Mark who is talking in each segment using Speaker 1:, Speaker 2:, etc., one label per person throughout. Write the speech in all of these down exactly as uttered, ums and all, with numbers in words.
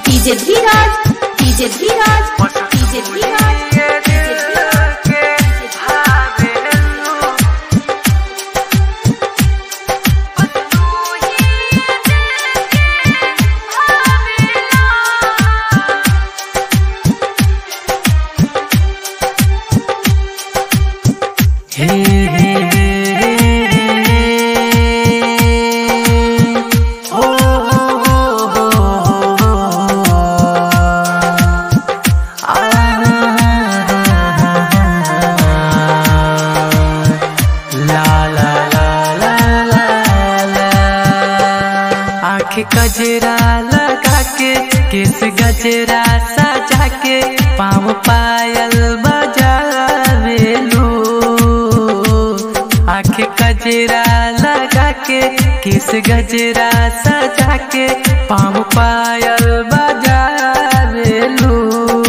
Speaker 1: DJ Dheeraj DJ Dheeraj DJ Dheeraj
Speaker 2: गजरा लगा के केस गजरा सजा के पाँव पायल बजावेलू। आँख गजरा लगा के केस गजरा सजा के पाँव पायल बजावेलू।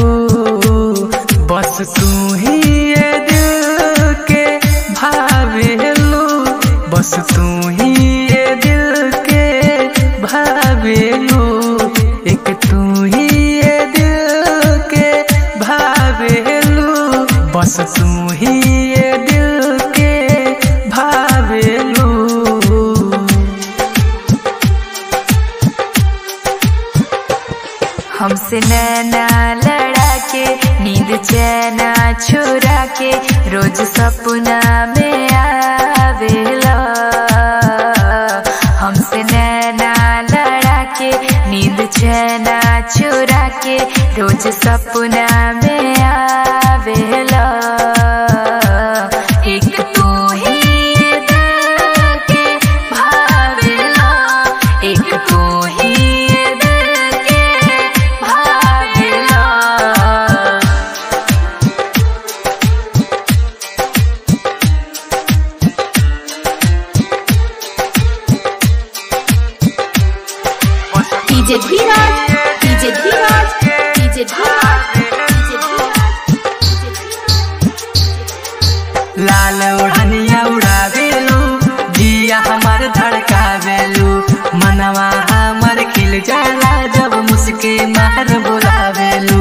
Speaker 2: बस तू ही ये दिल के भावेलू, बस तू ही ये दिल के भावेलू। एक तू ही ये दिल के भावेलू, बस तू ही ये दिल के भावेलू।
Speaker 3: हमसे नैना लड़ा के नींद चैना छुरा के रोज सपना में आवेला। हमसे नैना लड़ा के नींद चैना चुरा के रोज सपना में आवेला। एक तू ही दिल के भावेला, एक तू ही दिल के भावेला।
Speaker 1: DJ Dheeraj DJ Dheeraj DJ Dheeraj
Speaker 2: लाल ओढ़निया उड़ावेलू, जिया हमार धड़कावेलू। मनवा हमार खिल जाला जब मुस्की मार बुलावेलू।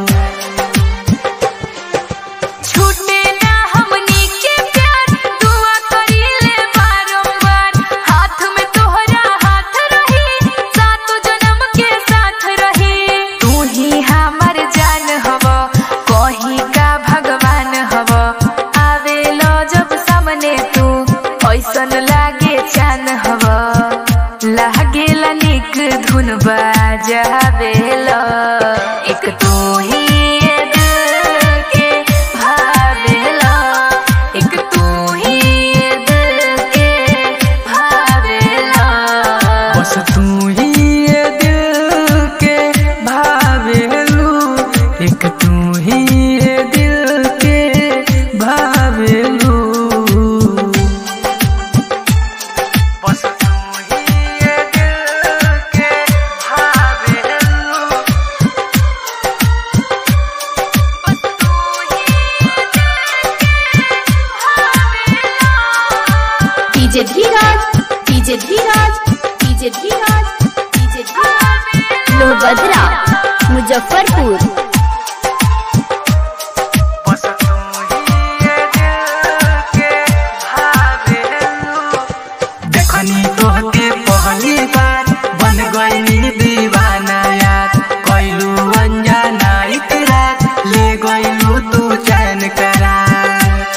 Speaker 3: छूटे ना हमनी के प्यार, दुआ करीले बारंबार। हाथ में तोहरा हाथ रही, सातों जन्म के साथ रही। तू ही हमार जान हव, कहीं का भगवान हव। आवेलो जब सामने तू ऐसन लागे चान हव। लागेला निक धुन बजावेला। एक तू ही ये दिल के भावेला, एक तू ही ये दिल के भावेला।
Speaker 2: बस तू ही ये दिल के भावेलू, एक तू ही ये दिल के भावेलू। बस तू ही ये दिल के भावेलू।
Speaker 3: बस तू ही
Speaker 1: DJ Dheeraj DJ Dheeraj DJ Dheeraj DJ Dheeraj Lohbhadra Muzaffarpur.
Speaker 2: बस तू ही ये दिल के भावेलू। देखनी तोहके पहली बार बन गईनी दीवाना यार। कैलू अनजाना इकरार, ले गईलू तू चैन करार।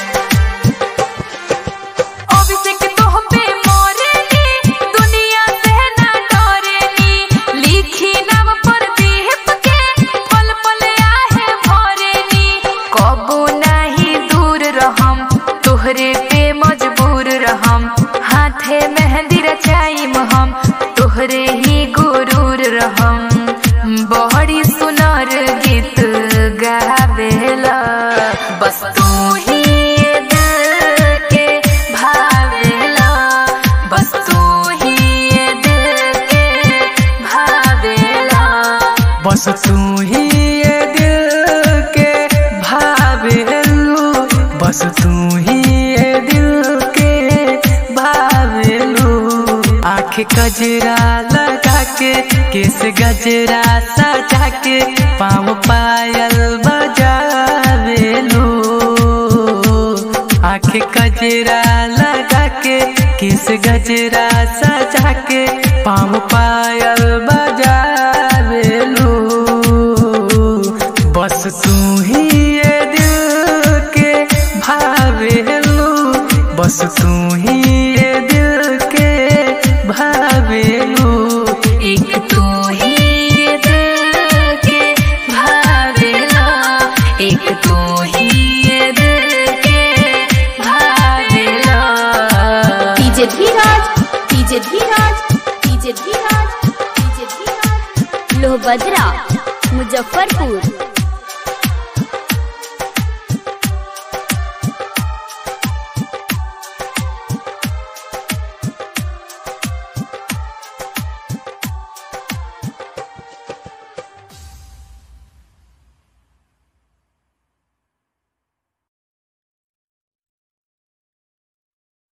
Speaker 3: अभिषेक तोह पे मोरेनी, दुनिया से ना डरेनी। लिखी नाम पर दीप के, पल पल आहे भरेनी। कबो नहीं दूर रहम, तोहरे पे मजबूर रहम। हाथे मेहंदी रचाइम हम, तोहरे ही गुरूर रहम। बड़ी सुनर गीत गावेला, बस तू ही ये दिल के भावेला। बस तू ही ये दिल के भावेला।
Speaker 2: बस तू ही ये दिल के भावेलू, बस तू ही ये दिल के भावेलू। आँख गजरा लगा के केस गजरा सजा के पाँव पायल बजावेलू आँख गजरा लगा के केस गजरा सजा के पाँव पायल बजावेलू बस तू ही ये दिल के भावेलू बस तू ही ये दिल के भावेलू
Speaker 3: एक तू ही ये दिल के भावेला एक तू ही ये दिल के भावेला
Speaker 1: DJ Dheeraj DJ Dheeraj DJ Dheeraj DJ Dheeraj Lohbhadra Muzaffarpur.